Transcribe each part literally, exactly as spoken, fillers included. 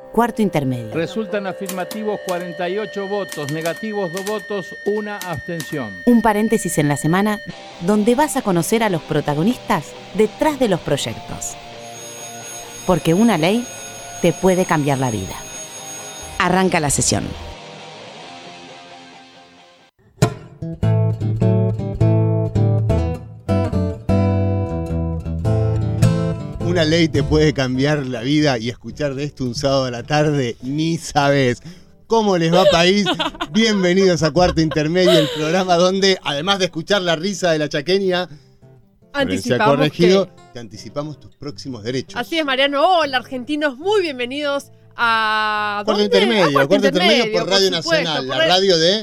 Cuarto intermedio. Resultan afirmativos cuarenta y ocho votos, negativos dos votos, una abstención. Un paréntesis en la semana donde vas a conocer a los protagonistas detrás de los proyectos. Porque una ley te puede cambiar la vida. Arranca la sesión. Una ley te puede cambiar la vida y escuchar de esto un sábado a la tarde, ni sabes. ¿Cómo les va, país? Bienvenidos a Cuarto Intermedio, el programa donde, además de escuchar la risa de la chaqueña, anticipamos corregido, que... te anticipamos tus próximos derechos. Así es, Mariano. Hola, argentinos, muy bienvenidos a... Cuarto ¿dónde? Intermedio, a Cuarto, Cuarto Intermedio, Intermedio por Radio supuesto, Nacional, por la radio de...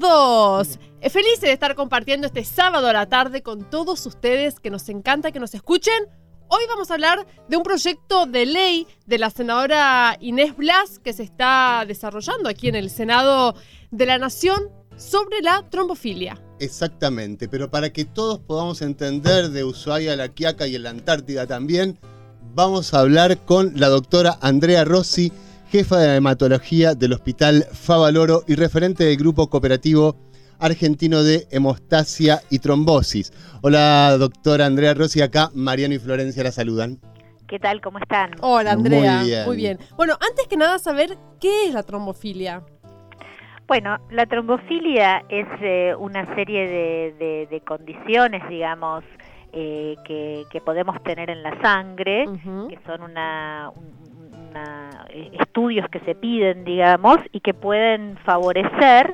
Todos. Felices de estar compartiendo este sábado a la tarde con todos ustedes, que nos encanta que nos escuchen. Hoy vamos a hablar de un proyecto de ley de la senadora Inés Blas que se está desarrollando aquí en el Senado de la Nación sobre la trombofilia. Exactamente, pero para que todos podamos entender de Ushuaia a La Quiaca y en la Antártida también, vamos a hablar con la doctora Andrea Rossi, jefa de la hematología del Hospital Favaloro y referente del Grupo Cooperativo Argentino de Hemostasia y Trombosis. Hola, doctora Andrea Rossi, acá Mariano y Florencia la saludan. ¿Qué tal? ¿Cómo están? Hola, Andrea. Muy bien. Muy bien. Bueno, antes que nada, saber qué es la trombofilia. Bueno, la trombofilia es eh, una serie de, de, de condiciones, digamos, eh, que, que podemos tener en la sangre, uh-huh. que son una, una, estudios que se piden, digamos, y que pueden favorecer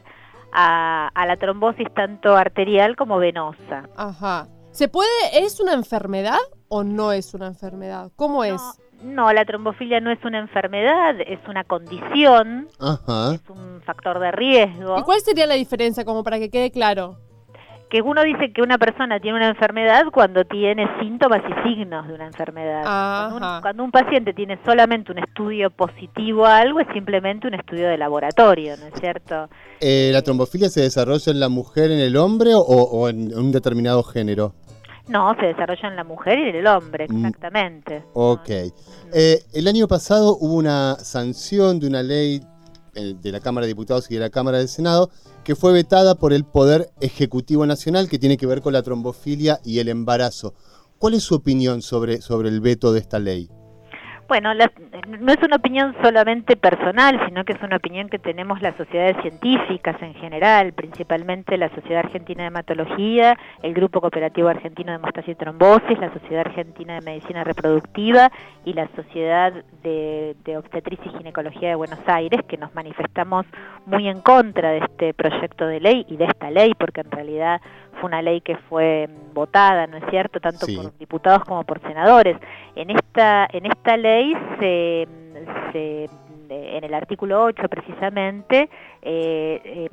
A, a la trombosis tanto arterial como venosa. Ajá. ¿Se puede, es una enfermedad o no es una enfermedad? ¿Cómo es? No, no, la trombofilia no es una enfermedad, es una condición, Ajá. es un factor de riesgo. ¿Y cuál sería la diferencia, como para que quede claro? Que uno dice que una persona tiene una enfermedad cuando tiene síntomas y signos de una enfermedad. Cuando un, cuando un paciente tiene solamente un estudio positivo a algo, es simplemente un estudio de laboratorio, ¿no es cierto? Eh, ¿La trombofilia se desarrolla en la mujer, en el hombre o, o en un determinado género? No, se desarrolla en la mujer y en el hombre, exactamente. Mm, ok. Eh, el año pasado hubo una sanción de una ley de la Cámara de Diputados y de la Cámara del Senado que fue vetada por el Poder Ejecutivo Nacional, que tiene que ver con la trombofilia y el embarazo. ¿Cuál es su opinión sobre, sobre el veto de esta ley? Bueno, la, no es una opinión solamente personal, sino que es una opinión que tenemos las sociedades científicas en general, principalmente la Sociedad Argentina de Hematología, el Grupo Cooperativo Argentino de Hemostasia y Trombosis, la Sociedad Argentina de Medicina Reproductiva y la Sociedad de, de Obstetricia y Ginecología de Buenos Aires, que nos manifestamos muy en contra de este proyecto de ley y de esta ley, porque en realidad fue una ley que fue votada, ¿no es cierto?, tanto sí. por diputados como por senadores. En esta, en esta ley se, se en el artículo ocho precisamente eh, eh,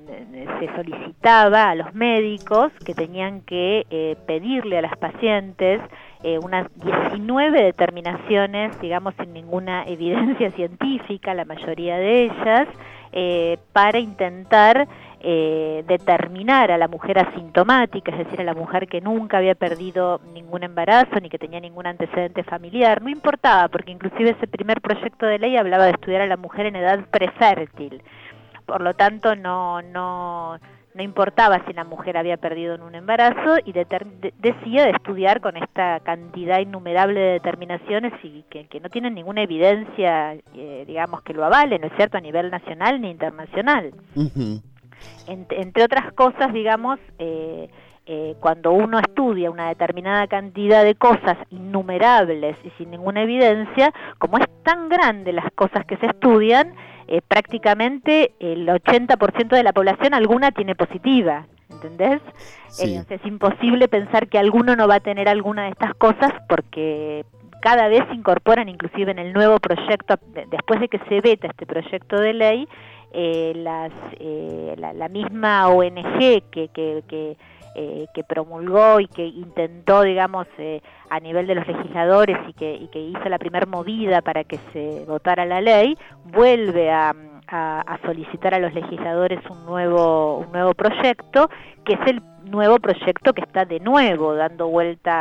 se solicitaba a los médicos que tenían que eh, pedirle a las pacientes eh, unas diecinueve determinaciones, digamos sin ninguna evidencia científica, la mayoría de ellas, eh, para intentar Eh, determinar a la mujer asintomática, es decir, a la mujer que nunca había perdido ningún embarazo ni que tenía ningún antecedente familiar, no importaba, porque inclusive ese primer proyecto de ley hablaba de estudiar a la mujer en edad prefértil, por lo tanto no, no, no importaba si la mujer había perdido en un embarazo y de, de, decía de estudiar con esta cantidad innumerable de determinaciones y que, que no tienen ninguna evidencia, eh, digamos, que lo avale, ¿no es cierto?, a nivel nacional ni internacional. Uh-huh. Entre, entre otras cosas, digamos, eh, eh, cuando uno estudia una determinada cantidad de cosas innumerables y sin ninguna evidencia, como es tan grande las cosas que se estudian, eh, prácticamente el ochenta por ciento de la población alguna tiene positiva, ¿entendés? Sí. Eh, es imposible pensar que alguno no va a tener alguna de estas cosas porque cada vez se incorporan, inclusive en el nuevo proyecto, después de que se veta este proyecto de ley, Eh, las, eh, la, la misma O N G que, que, que, eh, que promulgó y que intentó, digamos, eh, a nivel de los legisladores y que, y que hizo la primer movida para que se votara la ley, vuelve a, a, a solicitar a los legisladores un nuevo, un nuevo proyecto, que es el nuevo proyecto que está de nuevo dando vuelta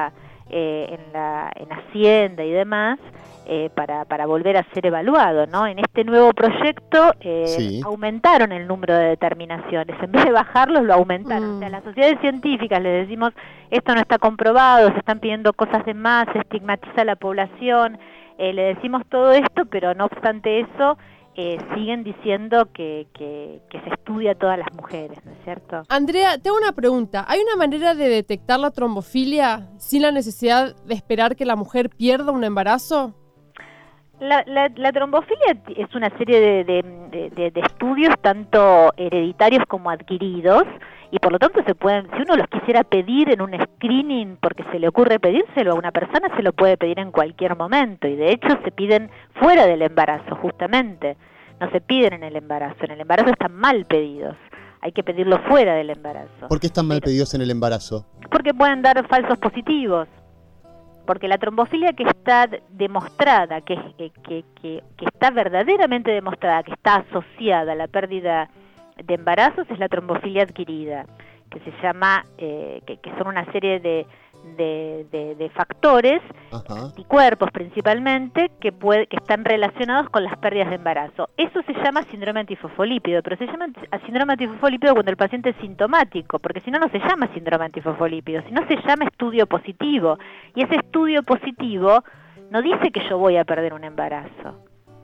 eh, en, la, en Hacienda y demás, eh, para, para volver a ser evaluado, ¿no? En este nuevo proyecto eh, Sí. aumentaron el número de determinaciones, en vez de bajarlos lo aumentaron. Mm. O sea, las sociedades científicas les decimos, esto no está comprobado, se están pidiendo cosas de más, se estigmatiza a la población, eh, le decimos todo esto, pero no obstante eso, eh, siguen diciendo que, que, que se estudia a todas las mujeres, ¿no es cierto? Andrea, te hago una pregunta. ¿Hay una manera de detectar la trombofilia sin la necesidad de esperar que la mujer pierda un embarazo? La, la, la trombofilia es una serie de, de, de, de, de estudios tanto hereditarios como adquiridos, y por lo tanto se pueden, si uno los quisiera pedir en un screening porque se le ocurre pedírselo a una persona, se lo puede pedir en cualquier momento, y de hecho se piden fuera del embarazo justamente, no se piden en el embarazo, en el embarazo están mal pedidos, hay que pedirlo fuera del embarazo. ¿Por qué están mal Pero- pedidos en el embarazo? Porque pueden dar falsos positivos. Porque la trombofilia que está demostrada, que, que, que, que está verdaderamente demostrada, que está asociada a la pérdida de embarazos, es la trombofilia adquirida, que se llama, eh, que, que son una serie de, de, de, de factores, Ajá. anticuerpos principalmente, que, puede, que están relacionados con las pérdidas de embarazo. Eso se llama síndrome antifosfolípido, pero se llama síndrome antifosfolípido cuando el paciente es sintomático, porque si no, no se llama síndrome antifosfolípido, sino se llama estudio positivo. Y ese estudio positivo no dice que yo voy a perder un embarazo.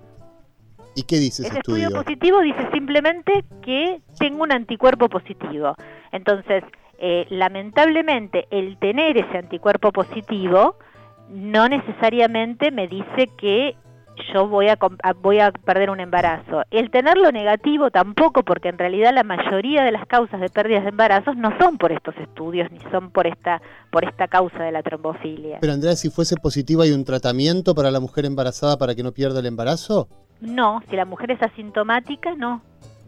¿Y qué dice ese Ese estudio estudio? positivo dice simplemente que tengo un anticuerpo positivo. Entonces, eh, lamentablemente, el tener ese anticuerpo positivo no necesariamente me dice que yo voy a, voy a perder un embarazo. El tenerlo negativo tampoco, porque en realidad la mayoría de las causas de pérdidas de embarazos no son por estos estudios, ni son por esta, por esta causa de la trombofilia. Pero Andrea, si fuese positiva, ¿hay un tratamiento para la mujer embarazada para que no pierda el embarazo? No, si la mujer es asintomática, no.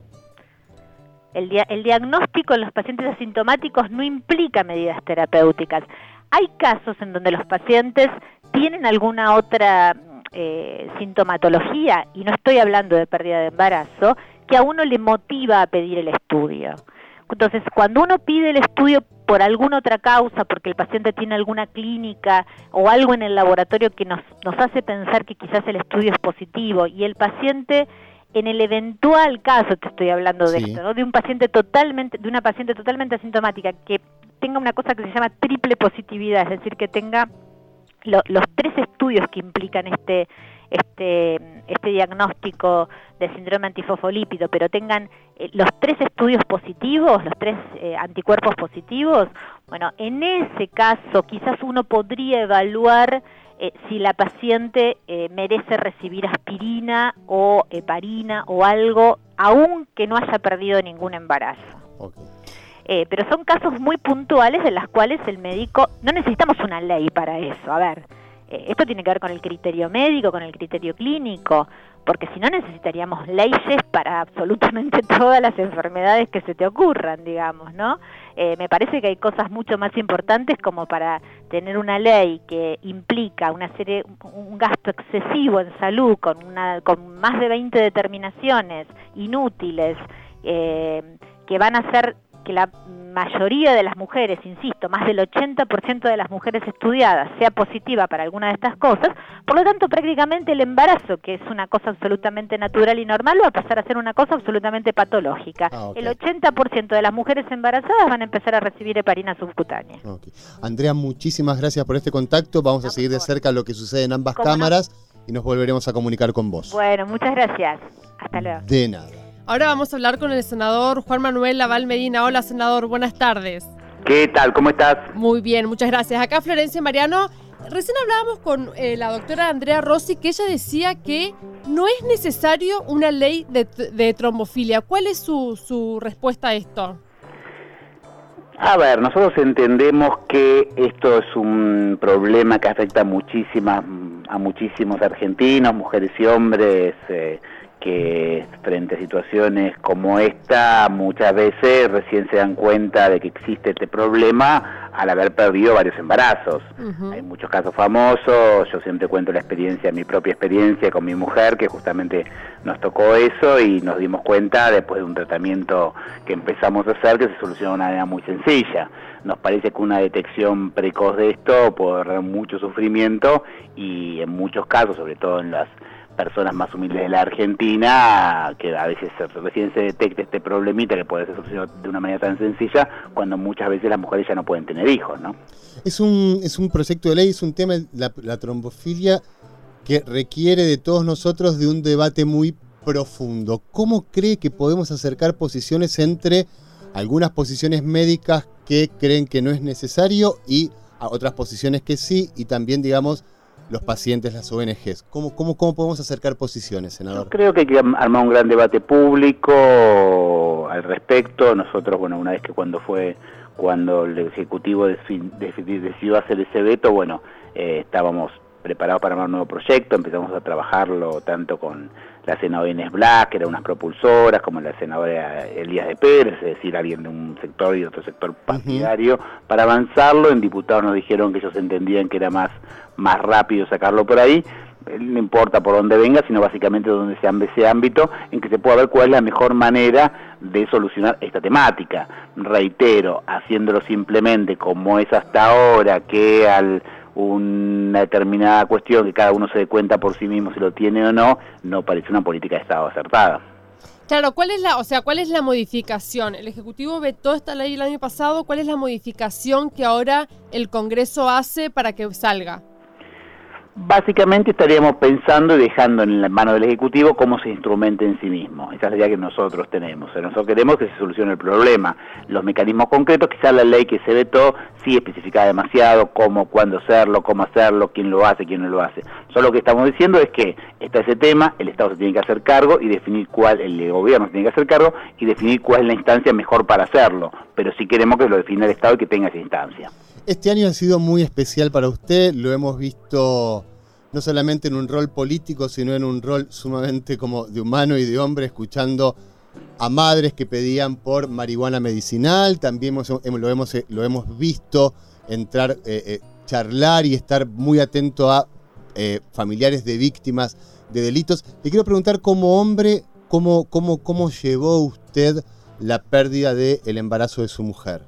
El, dia el diagnóstico en los pacientes asintomáticos no implica medidas terapéuticas. Hay casos en donde los pacientes tienen alguna otra eh, sintomatología, y no estoy hablando de pérdida de embarazo, que a uno le motiva a pedir el estudio. Entonces, cuando uno pide el estudio por alguna otra causa, porque el paciente tiene alguna clínica o algo en el laboratorio que nos, nos hace pensar que quizás el estudio es positivo, y el paciente, en el eventual caso, te estoy hablando de Sí. esto, ¿no? de un paciente totalmente, de una paciente totalmente asintomática, que tenga una cosa que se llama triple positividad, es decir, que tenga lo, los tres estudios que implican este este este diagnóstico de síndrome antifosfolípido, pero tengan eh, los tres estudios positivos, los tres eh, anticuerpos positivos, bueno, en ese caso quizás uno podría evaluar eh, si la paciente eh, merece recibir aspirina o heparina o algo, aunque no haya perdido ningún embarazo. Okay. Eh, pero son casos muy puntuales de las cuales el médico, no necesitamos una ley para eso, a ver, eh, esto tiene que ver con el criterio médico, con el criterio clínico, porque si no necesitaríamos leyes para absolutamente todas las enfermedades que se te ocurran, digamos, ¿no? Eh, me parece que hay cosas mucho más importantes como para tener una ley que implica una serie, un gasto excesivo en salud con, una, con más de veinte determinaciones inútiles, eh, que van a ser que la mayoría de las mujeres, insisto, más del ochenta por ciento de las mujeres estudiadas sea positiva para alguna de estas cosas, por lo tanto prácticamente el embarazo, que es una cosa absolutamente natural y normal, va a pasar a ser una cosa absolutamente patológica. Ah, okay. El ochenta por ciento de las mujeres embarazadas van a empezar a recibir heparina subcutánea. Okay. Andrea, muchísimas gracias por este contacto, vamos a No, seguir de por favor. cerca lo que sucede en ambas ¿Cómo no? cámaras y nos volveremos a comunicar con vos. Bueno, muchas gracias. Hasta luego. De nada. Ahora vamos a hablar con el senador Juan Manuel Laval Medina. Hola, senador, buenas tardes. ¿Qué tal? ¿Cómo estás? Muy bien, muchas gracias. Acá Florencia Mariano. Recién hablábamos con eh, la doctora Andrea Rossi, que ella decía que no es necesario una ley de, de trombofilia. ¿Cuál es su, su respuesta a esto? A ver, nosotros entendemos que esto es un problema que afecta a muchísimas, a muchísimos argentinos, mujeres y hombres, eh, que frente a situaciones como esta muchas veces recién se dan cuenta de que existe este problema al haber perdido varios embarazos. Uh-huh. Hay muchos casos famosos, yo siempre cuento la experiencia, mi propia experiencia con mi mujer, que justamente nos tocó eso y nos dimos cuenta después de un tratamiento que empezamos a hacer que se solucionó de una manera muy sencilla. Nos parece que una detección precoz de esto puede ahorrar mucho sufrimiento y en muchos casos, sobre todo en las personas más humildes de la Argentina, que a veces recién se detecta este problemita que puede ser solucionado de una manera tan sencilla, cuando muchas veces las mujeres ya no pueden tener hijos, ¿no? Es un, es un proyecto de ley, es un tema, la, la trombofilia, que requiere de todos nosotros de un debate muy profundo. ¿Cómo cree que podemos acercar posiciones entre algunas posiciones médicas que creen que no es necesario y a otras posiciones que sí, y también, digamos, los pacientes, las O N Ges? ¿Cómo, cómo, cómo podemos acercar posiciones, senador? Yo creo que hay que armar un gran debate público al respecto. Nosotros, bueno, una vez que cuando fue, cuando el Ejecutivo decidió hacer ese veto, bueno, eh, estábamos preparados para armar un nuevo proyecto, empezamos a trabajarlo tanto con la senadora Inés Blas, que era unas propulsoras, como la senadora Elías de Pérez, es decir, alguien de un sector y de otro sector partidario, uh-huh. para avanzarlo. En diputados nos dijeron que ellos entendían que era más, más rápido sacarlo por ahí. No importa por dónde venga, sino básicamente donde sea ese ámbito en que se pueda ver cuál es la mejor manera de solucionar esta temática. Reitero, haciéndolo simplemente como es hasta ahora, que al una determinada cuestión que cada uno se dé cuenta por sí mismo si lo tiene o no, no parece una política de Estado acertada. Claro, ¿cuál es la, o sea, cuál es la modificación? El Ejecutivo vetó esta ley el año pasado, ¿cuál es la modificación que ahora el Congreso hace para que salga? Básicamente estaríamos pensando y dejando en la mano del Ejecutivo cómo se instrumenta en sí mismo. Esa es la idea que nosotros tenemos. O sea, nosotros queremos que se solucione el problema. Los mecanismos concretos, quizás la ley que se vetó sí especifica demasiado cómo, cuándo hacerlo, cómo hacerlo, quién lo hace, quién no lo hace. Solo lo que estamos diciendo es que está ese tema, el Estado se tiene que hacer cargo y definir cuál, el gobierno se tiene que hacer cargo y definir cuál es la instancia mejor para hacerlo. Pero sí queremos que lo defina el Estado y que tenga esa instancia. Este año ha sido muy especial para usted, lo hemos visto no solamente en un rol político, sino en un rol sumamente como de humano y de hombre, escuchando a madres que pedían por marihuana medicinal. También hemos, lo, hemos, lo hemos visto entrar, eh, eh, charlar y estar muy atento a eh, familiares de víctimas de delitos. Le quiero preguntar, como hombre, ¿cómo, cómo, cómo llevó usted la pérdida del embarazo de su mujer?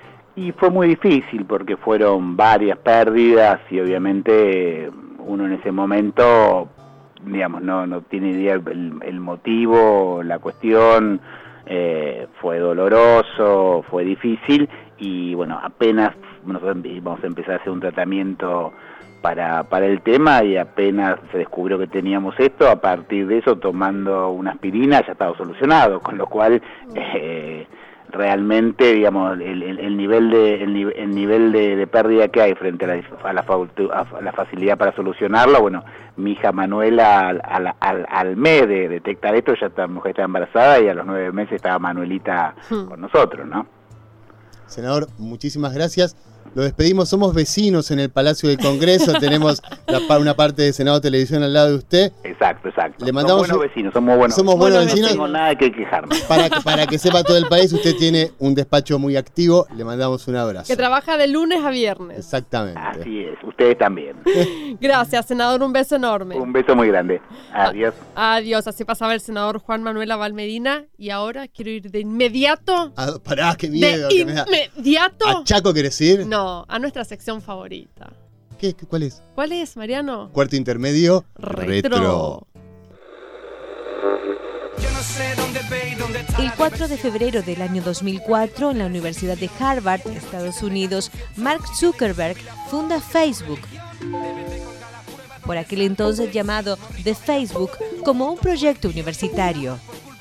Y fue muy difícil porque fueron varias pérdidas y obviamente uno en ese momento, digamos, no, no tiene idea el, el motivo, la cuestión, eh, fue doloroso, fue difícil y bueno, apenas nosotros vamos a empezar a hacer un tratamiento para, para el tema y apenas se descubrió que teníamos esto, a partir de eso tomando una aspirina ya estaba solucionado, con lo cual eh, realmente, digamos, el, el, el nivel de el, el nivel de, de pérdida que hay frente a la, a, la, a la facilidad para solucionarlo, bueno, mi hija Manuela al, al, al, al mes de detectar esto ya esta mujer estaba embarazada y a los nueve meses estaba Manuelita hmm. con nosotros, ¿no? Senador, muchísimas gracias. Lo despedimos, somos vecinos en el Palacio del Congreso, tenemos la, una parte de Senado Televisión al lado de usted. Exacto, exacto. Le mandamos somos buenos un... vecinos, somos buenos somos buenos vecinos. No tengo nada que quejarme. Para, para que sepa todo el país, usted tiene un despacho muy activo, le mandamos un abrazo. Que trabaja de lunes a viernes. Exactamente. Así es, ustedes también. Gracias, senador, un beso enorme. Un beso muy grande. Adiós. A, adiós, así pasaba el senador Juan Manuel Abal Medina y ahora quiero ir de inmediato. Ah, pará, qué miedo. De que me da. inmediato. ¿A Chaco querés ir? No, a nuestra sección favorita. ¿Qué? ¿Cuál es? ¿Cuál es, Mariano? Cuarto intermedio. Retro. Retro. El cuatro de febrero del año dos mil cuatro, en la Universidad de Harvard, Estados Unidos, Mark Zuckerberg funda Facebook, por aquel entonces llamado The Facebook, como un proyecto universitario.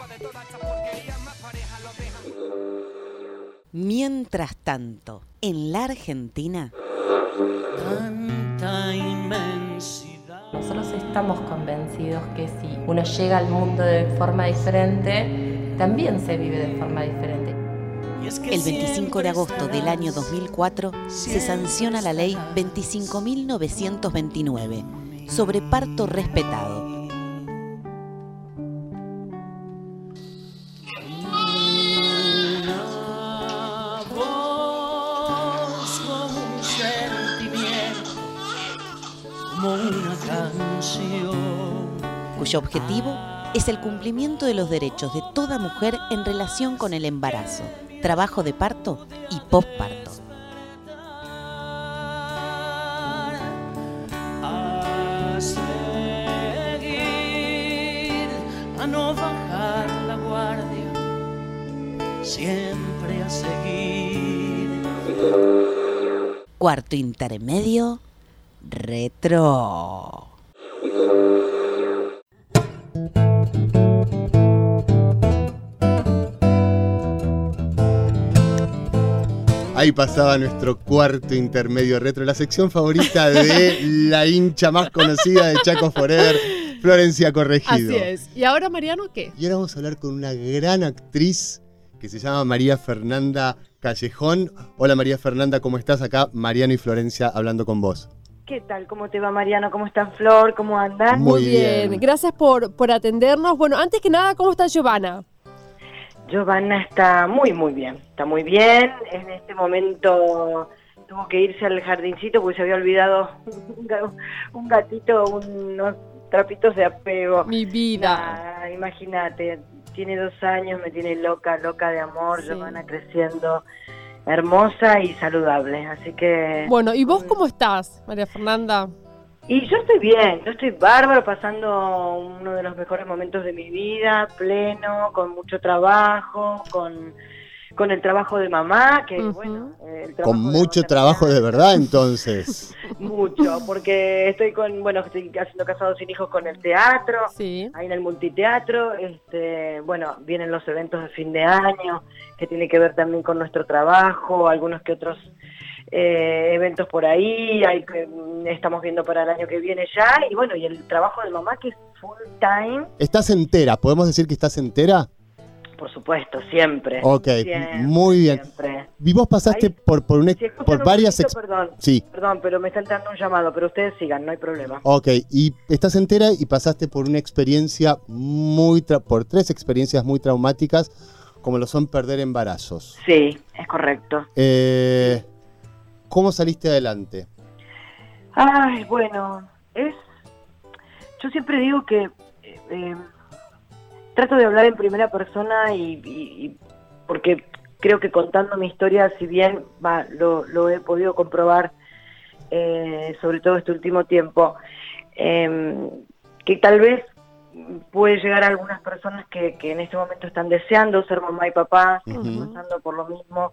Mientras tanto, en la Argentina, nosotros estamos convencidos que si uno llega al mundo de forma diferente, también se vive de forma diferente. El veinticinco de agosto del año dos mil cuatro se sanciona la ley veinticinco mil novecientos veintinueve sobre parto respetado. cuyo objetivo es el cumplimiento de los derechos de toda mujer en relación con el embarazo, trabajo de parto y posparto. A seguir, a no bajar la guardia, siempre a seguir. Cuarto intermedio, retro. Ahí pasaba nuestro cuarto intermedio retro, la sección favorita de la hincha más conocida de Chaco Forever, Florencia Corregido. Así es. ¿Y ahora, Mariano, qué? Y ahora vamos a hablar con una gran actriz que se llama María Fernanda Callejón. Hola María Fernanda, ¿cómo estás? Acá Mariano y Florencia hablando con vos. ¿Qué tal? ¿Cómo te va, Mariano? ¿Cómo estás, Flor? ¿Cómo andas? Muy Muy bien. bien. Gracias por, por atendernos. Bueno, antes que nada, ¿cómo está Giovanna? Giovanna está muy, muy bien. Está muy bien. En este momento tuvo que irse al jardincito porque se había olvidado un ga- un gatito, unos trapitos de apego. Mi vida. Ah, imagínate, tiene dos años, me tiene loca, loca de amor. Sí. Giovanna creciendo hermosa y saludable. Así que... Bueno, ¿y vos cómo estás, María Fernanda? Y yo estoy bien, yo estoy bárbaro, pasando uno de los mejores momentos de mi vida, pleno, con mucho trabajo, con, con el trabajo de mamá, que Ujú. bueno... eh, el trabajo Con de mucho maternidad, trabajo de verdad, entonces. Mucho, porque estoy con, bueno, estoy haciendo Casados sin Hijos con el teatro, Sí. ahí en el multiteatro, este, bueno, vienen los eventos de fin de año, que tiene que ver también con nuestro trabajo, algunos que otros... Eh, eventos por ahí, hay que, estamos viendo para el año que viene ya, y bueno, y el trabajo de mamá que es full time, ¿Estás entera? ¿Podemos decir que estás entera? por supuesto, siempre. Ok, siempre, muy bien. siempre. Y vos pasaste Ahí- por, por, un ex- Si escuchan por un varias... poquito, ex- perdón, Sí, perdón, pero me está entrando un llamado, pero ustedes sigan, no hay problema. ok. Y estás entera y pasaste por una experiencia muy... tra- por tres experiencias muy traumáticas, como lo son perder embarazos. Sí, es correcto. Eh, ¿Cómo saliste adelante? Ay, bueno, es... Yo siempre digo que eh, eh, trato de hablar en primera persona y, y- y porque creo que contando mi historia, si bien va, lo, lo he podido comprobar, eh, sobre todo este último tiempo, eh, que tal vez puede llegar a algunas personas que, que en este momento están deseando ser mamá y papá, que están Ujú. pasando por lo mismo,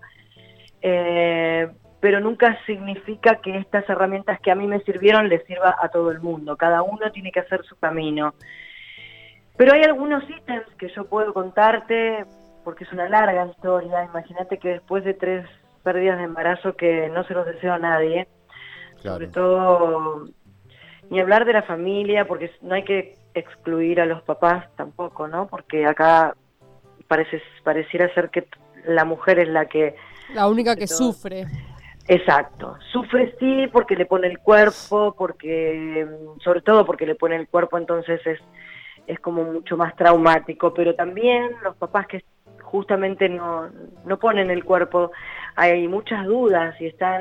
eh, pero nunca significa que estas herramientas que a mí me sirvieron les sirva a todo el mundo. Cada uno tiene que hacer su camino. Pero hay algunos ítems que yo puedo contarte, porque es una larga historia. Imagínate que después de tres pérdidas de embarazo que no se los deseo a nadie, sobre todo ni hablar de la familia, porque no hay que excluir a los papás tampoco, ¿no? Porque acá parece, pareciera ser que la mujer es la que... La única que todo. sufre. Exacto, sufre sí porque le pone el cuerpo, porque sobre todo porque le pone el cuerpo, entonces es, es como mucho más traumático, pero también los papás que justamente no, no ponen el cuerpo, hay muchas dudas y están...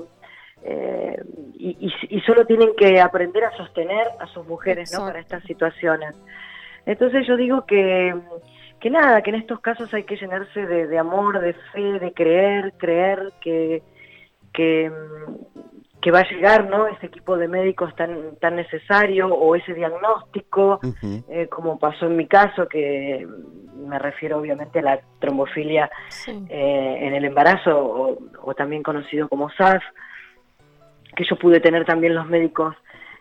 Eh, y, y, y solo tienen que aprender a sostener a sus mujeres, ¿no? Para estas situaciones. Entonces yo digo que, que nada, que en estos casos hay que llenarse de, de amor, de fe, de creer, creer que, que, que va a llegar, ¿no? Ese equipo de médicos tan, tan necesario o ese diagnóstico, Uh-huh. eh, como pasó en mi caso, que me refiero obviamente a la trombofilia Sí. eh, en el embarazo o, o también conocido como S A F, que yo pude tener también los médicos,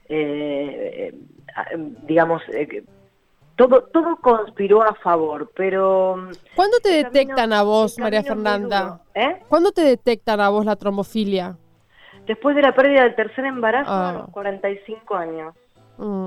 eh, eh, digamos, eh, todo todo conspiró a favor, pero... ¿Cuándo te el detectan camino- a vos, el María camino es muy Fernanda? duro, ¿eh? ¿Cuándo te detectan a vos la trombofilia? Después de la pérdida del tercer embarazo, Ah. a los cuarenta y cinco años. Mm.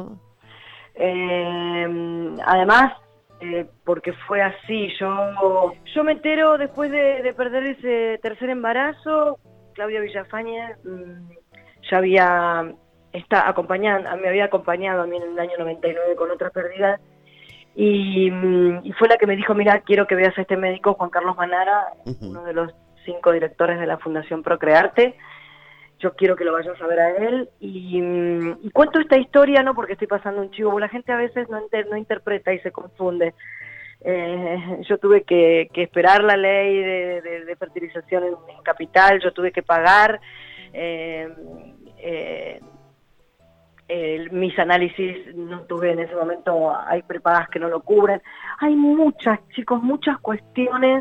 Eh, además, eh, porque fue así, yo yo me entero después de, de perder ese tercer embarazo, Claudia Villafañe mm, ya había está acompañando, me había acompañado a mí en el año noventa y nueve con otra pérdida, y, mm, y fue la que me dijo, mira, quiero que veas a este médico, Juan Carlos Manara, Uh-huh. uno de los cinco directores de la Fundación Procrearte, yo quiero que lo vayas a ver a él, y, y cuento esta historia no porque estoy pasando un chivo, la gente a veces no, inter, no interpreta y se confunde. Eh, yo tuve que, que esperar la ley de, de, de fertilización en, en Capital, yo tuve que pagar eh, eh, eh, mis análisis, no tuve en ese momento, hay prepagas que no lo cubren, hay muchas, chicos, muchas cuestiones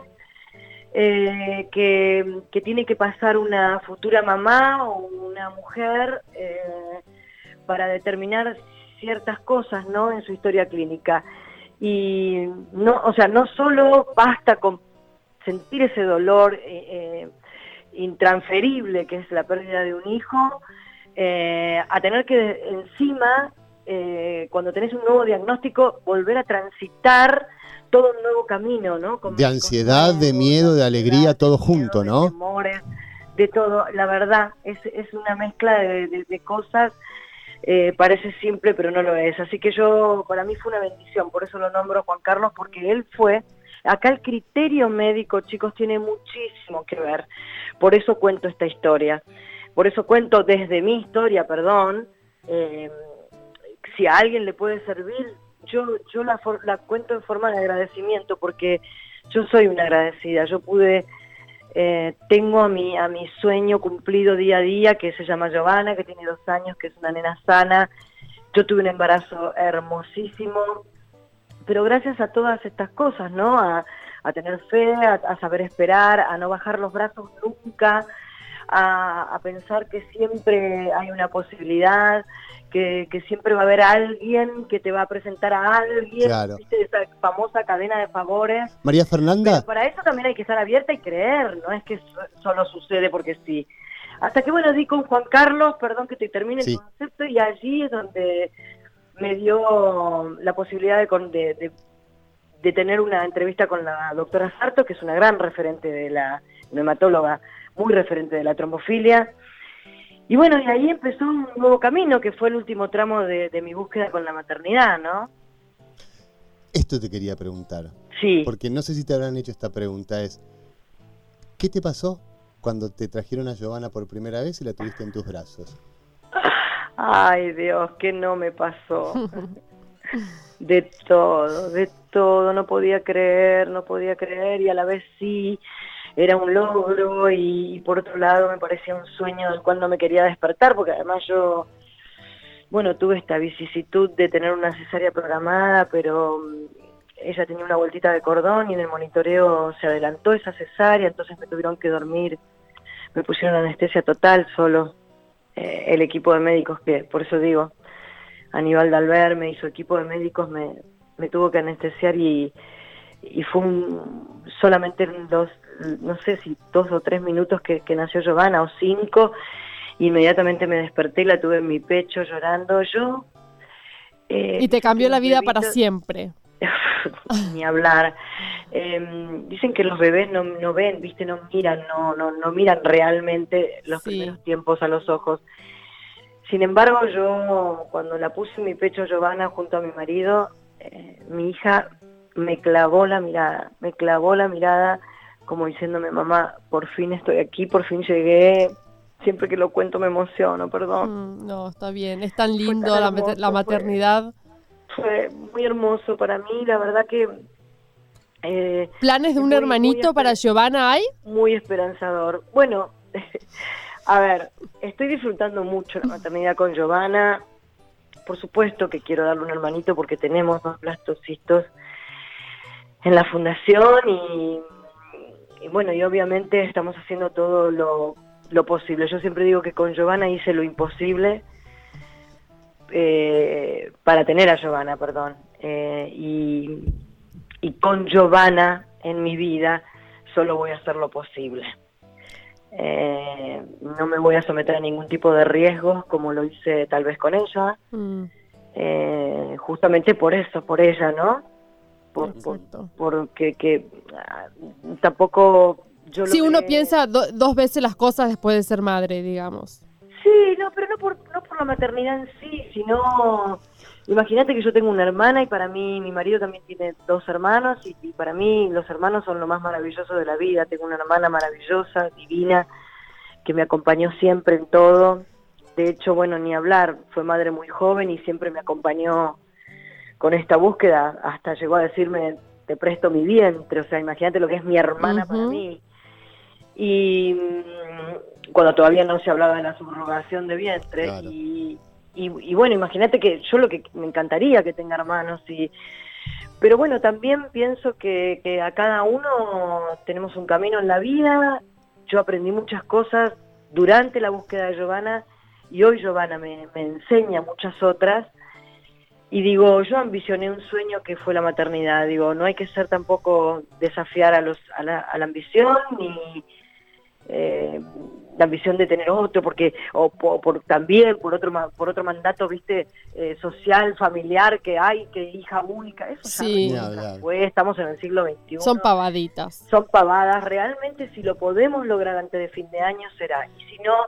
eh, que, que tiene que pasar una futura mamá o una mujer eh, para determinar ciertas cosas, ¿no?, en su historia clínica. Y no, o sea, no solo basta con sentir ese dolor eh, eh, intransferible que es la pérdida de un hijo, eh, a tener que encima, eh, cuando tenés un nuevo diagnóstico, volver a transitar todo un nuevo camino, ¿no? Con de ansiedad, de miedo, de alegría, todo junto, ¿no? De temores, de todo. La verdad, es, es una mezcla de, de, de cosas. Eh, parece simple, pero no lo es. Así que yo, para mí fue una bendición, por eso lo nombro a Juan Carlos, porque él fue, acá el criterio médico, chicos, tiene muchísimo que ver. Por eso cuento esta historia. Por eso cuento desde mi historia, perdón, eh, si a alguien le puede servir, yo, yo la, la cuento en forma de agradecimiento, porque yo soy una agradecida. Yo pude... Eh, tengo a mi, a mi sueño cumplido día a día, que se llama Giovanna, que tiene dos años, que es una nena sana. Yo tuve un embarazo hermosísimo, pero gracias a todas estas cosas, ¿no? A, a tener fe, a, a saber esperar, a no bajar los brazos nunca, a, a pensar que siempre hay una posibilidad, que, que siempre va a haber alguien que te va a presentar a alguien, claro. ¿Viste? Esa famosa cadena de favores. María Fernanda. Pero para eso también hay que estar abierta y creer, no es que solo sucede porque sí. Hasta que, bueno, di con Juan Carlos, perdón que te termine sí. el concepto, y allí es donde me dio la posibilidad de, de, de, de tener una entrevista con la doctora Sarto, que es una gran referente de la hematóloga, muy referente de la trombofilia. Y bueno, y ahí empezó un nuevo camino, que fue el último tramo de, de mi búsqueda con la maternidad, ¿no? Esto te quería preguntar. Sí. Porque no sé si te habrán hecho esta pregunta, es, ¿qué te pasó cuando te trajeron a Giovanna por primera vez y la tuviste en tus brazos? Ay, Dios, ¿qué no me pasó? De todo, de todo, no podía creer, no podía creer, y a la vez sí... Era un logro, y, y por otro lado me parecía un sueño del cual no me quería despertar, porque además yo, bueno, tuve esta vicisitud de tener una cesárea programada, pero ella tenía una vueltita de cordón y en el monitoreo se adelantó esa cesárea, entonces me tuvieron que dormir, me pusieron anestesia total solo, eh, el equipo de médicos, que por eso digo, Aníbal Dalverme y su equipo de médicos me, me tuvo que anestesiar, y, y fue un, solamente dos, no sé si dos o tres minutos que, que nació Giovanna, o cinco. Inmediatamente me desperté y la tuve en mi pecho llorando. Yo eh, y te cambió la vida bebito, para siempre. Ni hablar. Eh, dicen que los bebés no, no ven, viste, no miran, no, no, no miran realmente los sí. primeros tiempos a los ojos. Sin embargo, yo cuando la puse en mi pecho Giovanna junto a mi marido, eh, mi hija me clavó la mirada, me clavó la mirada como diciéndome, mamá, por fin estoy aquí, por fin llegué. Siempre que lo cuento me emociono, perdón. Mm, no, está bien, es tan lindo tan hermoso, la, la maternidad. Fue, fue muy hermoso para mí, la verdad que... Eh, ¿Planes de un muy, hermanito muy para Giovanna hay? Muy esperanzador. Bueno, a ver, estoy disfrutando mucho la maternidad con Giovanna. Por supuesto que quiero darle un hermanito porque tenemos dos blastocistos en la fundación y... Y bueno, y obviamente estamos haciendo todo lo, lo posible. Yo siempre digo que con Giovanna hice lo imposible eh, para tener a Giovanna, perdón. Eh, y, y con Giovanna en mi vida solo voy a hacer lo posible. Eh, no me voy a someter a ningún tipo de riesgos como lo hice tal vez con ella. Mm. Eh, justamente por eso, por ella, ¿no? Por, por, porque que, uh, tampoco yo sí, lo uno que... piensa do, dos veces las cosas después de ser madre, digamos. Sí, no, pero no por, no por la maternidad en sí, sino... Imagínate que yo tengo una hermana y para mí, mi marido también tiene dos hermanos y, y para mí los hermanos son lo más maravilloso de la vida. Tengo una hermana maravillosa, divina, que me acompañó siempre en todo. De hecho, bueno, ni hablar, fue madre muy joven y siempre me acompañó con esta búsqueda, hasta llegó a decirme, te presto mi vientre, o sea, imagínate lo que es mi hermana uh-huh. para mí. Y mmm, cuando todavía no se hablaba de la subrogación de vientre, claro. y, y, y bueno, imagínate que yo lo que me encantaría que tenga hermanos, y pero bueno, también pienso que, que a cada uno tenemos un camino en la vida. Yo aprendí muchas cosas durante la búsqueda de Giovanna, y hoy Giovanna me, me enseña muchas otras. Y digo, yo ambicioné un sueño que fue la maternidad. Digo, no hay que ser tampoco desafiar a los a la, a la ambición, ni eh, la ambición de tener otro, porque o por, por también por otro por otro mandato, viste, eh, social, familiar que hay, que hija única, eso sí. ya no fue, estamos en el siglo veintiuno. Son pavaditas. Son pavadas. Realmente, si lo podemos lograr antes de fin de año, será. Y si no,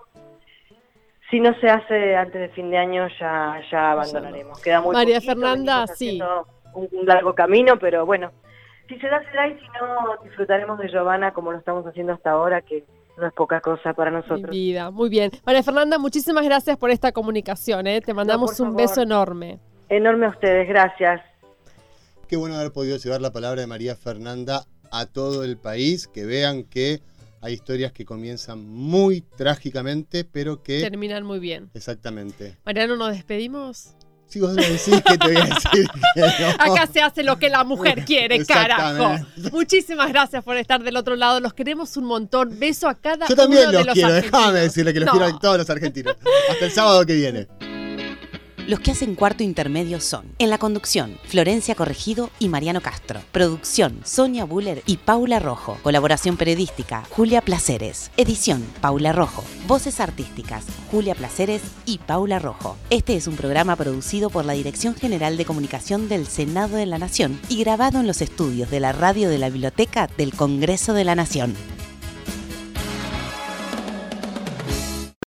Si no se hace antes de fin de año, ya ya abandonaremos. Queda muy María poquito, Fernanda, sí. Un, un largo camino, pero bueno, si se da, se da, y si no, disfrutaremos de Giovanna como lo estamos haciendo hasta ahora, que no es poca cosa para nosotros. Mi vida, muy bien. María Fernanda, muchísimas gracias por esta comunicación, ¿eh? Te mandamos no, un beso enorme. Enorme a ustedes, gracias. Qué bueno haber podido llevar la palabra de María Fernanda a todo el país, que vean que hay historias que comienzan muy trágicamente, pero que terminan muy bien. Exactamente. Mariano, ¿nos despedimos? Si vos me decís, que te voy a decir que no. Acá se hace lo que la mujer quiere, carajo. Muchísimas gracias por estar del otro lado. Los queremos un montón. Beso a cada Yo también uno los de los quiero, argentinos. déjame decirle que los no. quiero a todos los argentinos. Hasta el sábado que viene. Los que hacen cuarto intermedio son, en la conducción, Florencia Corregido y Mariano Castro. Producción, Sonia Buller y Paula Rojo. Colaboración periodística, Julia Placeres. Edición, Paula Rojo. Voces artísticas, Julia Placeres y Paula Rojo. Este es un programa producido por la Dirección General de Comunicación del Senado de la Nación y grabado en los estudios de la Radio de la Biblioteca del Congreso de la Nación.